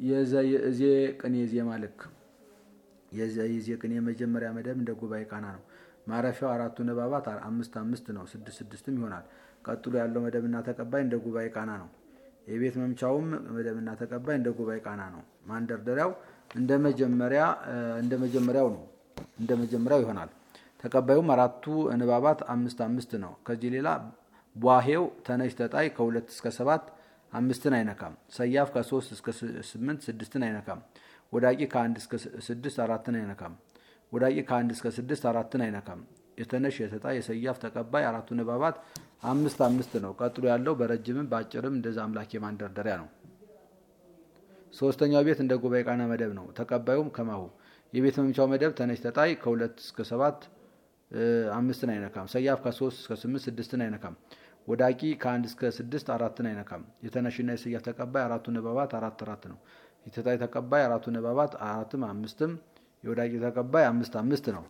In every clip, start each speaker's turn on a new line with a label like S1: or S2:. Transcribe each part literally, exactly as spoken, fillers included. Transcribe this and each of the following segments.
S1: የዘይዜ ቅኔ ዜማ ልክ የዘይዜ ቅኔ የመጀመሪያ መደብ እንደ ጉባኤ ቃና ነው። ማረፊያው አራቱ ንባባት አምስት አምስት ነው። ስድስት ስድስትም ይሆናል። ቀጥሎ ያለው መደብና ተቀባይ እንደ ጉባኤ ቃና ነው። የቤት መምቻውም መደብና ተቀባይ እንደ ጉባኤ ቃና ነው። ማንደርደሪያው እንደ መጀመሪያ እንደ መጀመሪያው ነው እንደ መጀመሪያው ይሆናል። ተቀባዩም አራቱ ንባባት አምስት አምስት ነው። ከዚህ ሌላ ቧሄው ተነሽ ተጣይ ከሁለት እስከ ሰባት አምስትን አይነካም። ሰያፍ ከሶስት እስከ ስምንት ስድስትን አይነካም። ወዳቂ ከአንድ እስከ ስድስት አራትን አይነካም። ወዳቂ ከአንድ እስከ ስድስት አራትን አይነካም። የተነሽ የተጣይ የሰያፍ ተቀባይ አራቱ ንባባት አምስት አምስት ነው። ቀጥሎ ያለው በረጅምም በአጭርም እንደዛ አምላኬ ማንደርደሪያ ነው። ሶስተኛው ቤት እንደ ጉባኤ ቃና መደብ ነው። ተቀባዩም ከማሁ የቤት መምቻው መደብ ተነሽ ተጣይ ከሁለት እስከ ሰባት አምስትን አይነካም። ሰያፍ ከሶስት እስከ ስምንት ስድስትን አይነካም። ወዳቂ ከአንድ እስከ ስድስት አራትን አይነካም። የተነሽና የሰያፍ ተቀባይ አራቱ ንባባት አራት አራት ነው። የተጣይ ተቀባይ አራቱ ንባባት አራትም አምስትም የወዳቂ ተቀባይ አምስት አምስት ነው።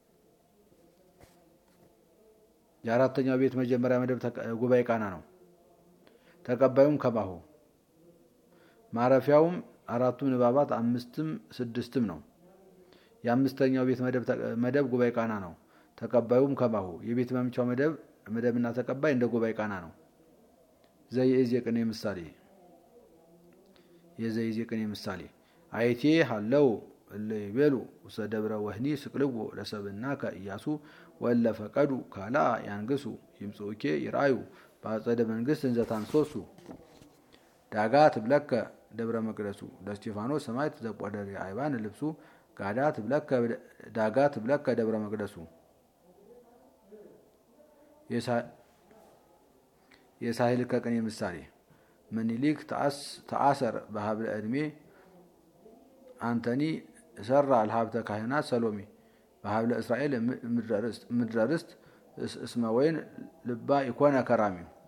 S1: የአራተኛው ቤት መጀመሪያ መደብ ጉባኤ ቃና ነው። ተቀባዩም ከማሁ ማረፊያውም አራቱ ንባባት አምስትም ስድስትም ነው። የአምስተኛው ቤት መደብ ጉባኤ ቃና ነው። ተቀባዩም ከማሁ የቤት መምቻው መደብ መደብና ተቀባይ እንደ ጉባኤ ቃና ነው። ዘይዜ ቅኔ ምሳሌ የዘይዜ ቅኔ ምሳሌ አይቴ ሀለው ለይቤሉ ወሰደብረ ወህኒ ስቅልዎ ለሰብና ከኢያሱ ወለ ፈቀዱ ካላ ያንግሱ ይምጾኬ ይራዩ ባጸደ መንግስት እንዘታንሶሱ ዳጋ ትብለከ ደብረ መቅደሱ ለስጢፋኖስ ሰማዕት ዘቆደረ አይባን ልብሱ ጋዳ ትብለከ ዳጋ ትብለከ ደብረ መቅደሱ የሳህል ከቅኔ ምሳሌ ምኒልክ ተአሰር በሀብለ ዕድሜ አንተኒ ሰራ አልሀብተ ካህናት ሰሎሜ በሀብለ እስራኤል ምድረ ርስት እስመ ወይን ልባ ኢኮነ ከራሚ